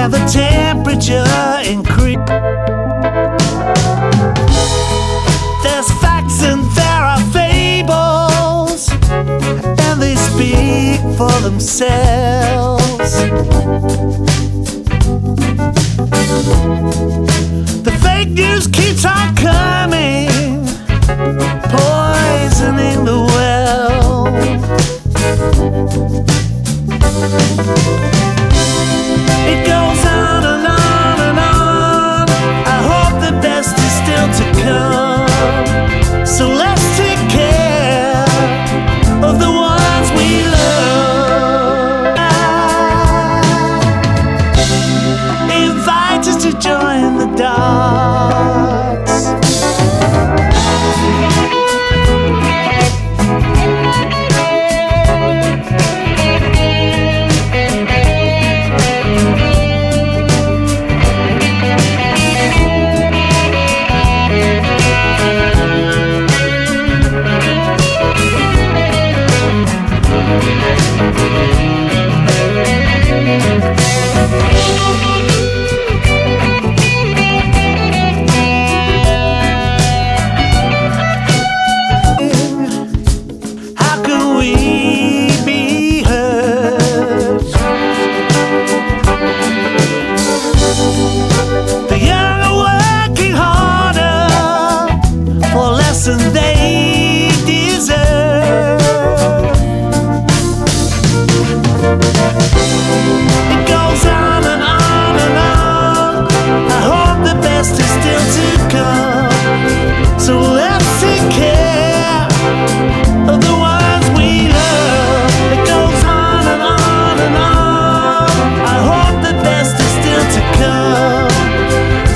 and the temperature increase. There's facts and there are fables, and they speak for themselves. The fake news keeps on coming, poisoning the well. It goes on and on and on. I hope the best is still to come. So let's take care of the ones we love. Invite us to join the dots. How can we be heard? The young are working harder for less than they deserve. It goes on and on and on. I hope the best is still to come.